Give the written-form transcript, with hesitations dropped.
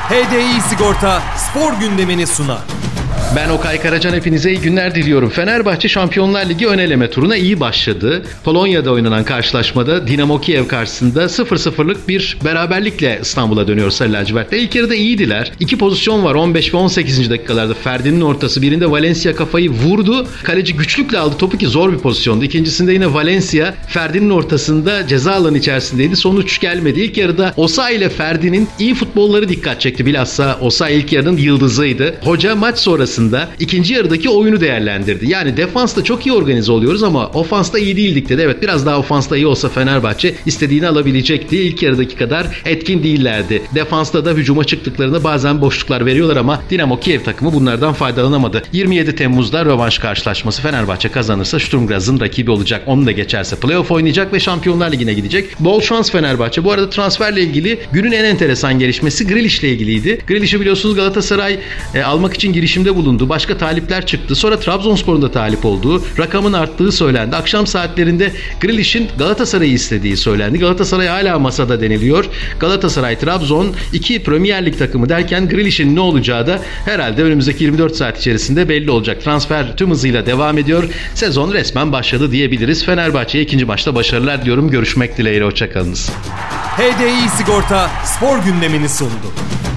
HDI Sigorta spor gündemini sunar. Ben Okay Karacan, hepinize iyi günler diliyorum. Fenerbahçe Şampiyonlar Ligi ön eleme turuna iyi başladı. Polonya'da oynanan karşılaşmada Dinamo Kiev karşısında 0-0'lık bir beraberlikle İstanbul'a dönüyor Sarı Lacivertler. İlk yarıda iyiydiler. İki pozisyon var 15 ve 18. dakikalarda. Ferdi'nin ortası, birinde Valencia kafayı vurdu. Kaleci güçlükle aldı topu ki zor bir pozisyondu. İkincisinde yine Valencia Ferdi'nin ortasında ceza alanı içerisindeydi. Sonuç gelmedi. İlk yarıda Osayi ile Ferdi'nin iyi futbolları dikkat çekti. Bilhassa Osayi ilk yarının yıldızıydı. Hoca maç sonrası ikinci yarıdaki oyunu değerlendirdi. Yani defansta çok iyi organize oluyoruz ama ofansta iyi değildik dedi. Evet, biraz daha ofansta iyi olsa Fenerbahçe istediğini alabilecekti. İlk yarıdaki kadar etkin değillerdi. Defansta da hücuma çıktıklarında bazen boşluklar veriyorlar ama Dinamo Kiev takımı bunlardan faydalanamadı. 27 Temmuz'da rövanş karşılaşması, Fenerbahçe kazanırsa Sturm Graz'ın rakibi olacak. Onu da geçerse playoff oynayacak ve Şampiyonlar Ligi'ne gidecek. Bol şans Fenerbahçe. Bu arada transferle ilgili günün en enteresan gelişmesi Grealish'le ilgiliydi. Grealish'i biliyorsunuz Galatasaray almak için girişimde bulundu. Başka talipler çıktı. Sonra Trabzonspor'un da talip olduğu, rakamın arttığı söylendi. Akşam saatlerinde Grealish'in Galatasaray'ı istediği söylendi. Galatasaray hala masada deniliyor. Galatasaray, Trabzon, iki Premier Lig takımı derken Grealish'in ne olacağı da herhalde önümüzdeki 24 saat içerisinde belli olacak. Transfer tüm hızıyla devam ediyor. Sezon resmen başladı diyebiliriz. Fenerbahçe'ye ikinci maçta başarılar diyorum. Görüşmek dileğiyle. Hoşçakalınız. HDI Sigorta spor gündemini sundu.